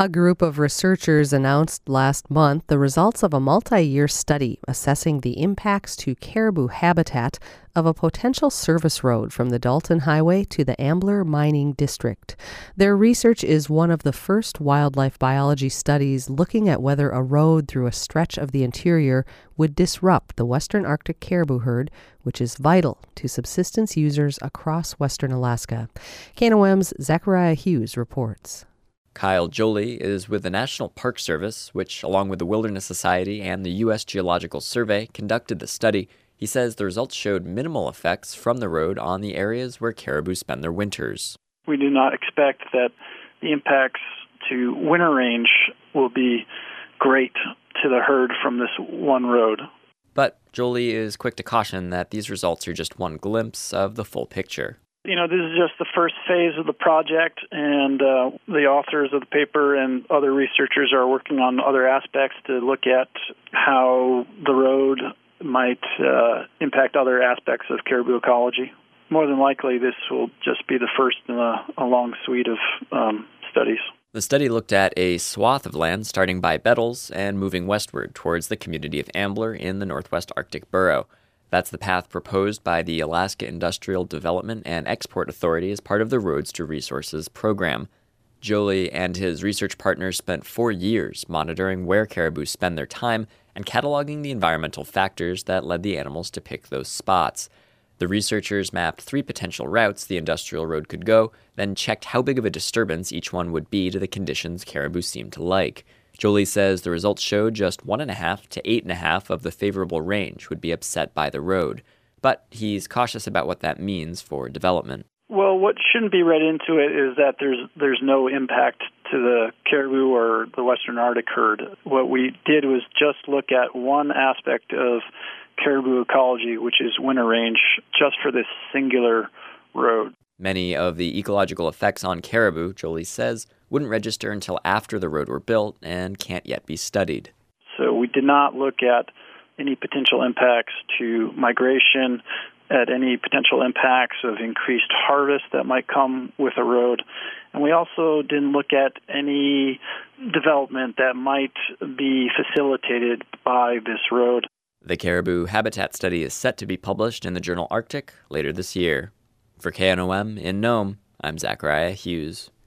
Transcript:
A group of researchers announced last month the results of a multi-year study assessing the impacts to caribou habitat of a potential service road from the Dalton Highway to the Ambler Mining District. Their research is one of the first wildlife biology studies looking at whether a road through a stretch of the interior would disrupt the western Arctic caribou herd, which is vital to subsistence users across western Alaska. KNOM's Zachariah Hughes reports. Kyle Jolie is with the National Park Service, which, along with the Wilderness Society and the U.S. Geological Survey, conducted the study. He says the results showed minimal effects from the road on the areas where caribou spend their winters. We do not expect that the impacts to winter range will be great to the herd from this one road. But Jolie is quick to caution that these results are just one glimpse of the full picture. This is just the first phase of the project, and the authors of the paper and other researchers are working on other aspects to look at how the road might impact other aspects of caribou ecology. More than likely, this will just be the first in a long suite of studies. The study looked at a swath of land starting by Bettles and moving westward towards the community of Ambler in the Northwest Arctic Borough. That's the path proposed by the Alaska Industrial Development and Export Authority as part of the Roads to Resources program. Jolie and his research partners spent 4 years monitoring where caribou spend their time and cataloging the environmental factors that led the animals to pick those spots. The researchers mapped 3 potential routes the industrial road could go, then checked how big of a disturbance each one would be to the conditions caribou seemed to like. Jolie says the results showed just 1.5 to 8.5 of the favorable range would be upset by the road, but he's cautious about what that means for development. Well, what shouldn't be read into it is that there's no impact to the caribou or the western Arctic herd. What we did was just look at one aspect of caribou ecology, which is winter range, just for this singular road. Many of the ecological effects on caribou, Jolie says, wouldn't register until after the road were built and can't yet be studied. So we did not look at any potential impacts to migration, at any potential impacts of increased harvest that might come with a road. And we also didn't look at any development that might be facilitated by this road. The caribou habitat study is set to be published in the journal Arctic later this year. For KNOM in Nome, I'm Zachariah Hughes.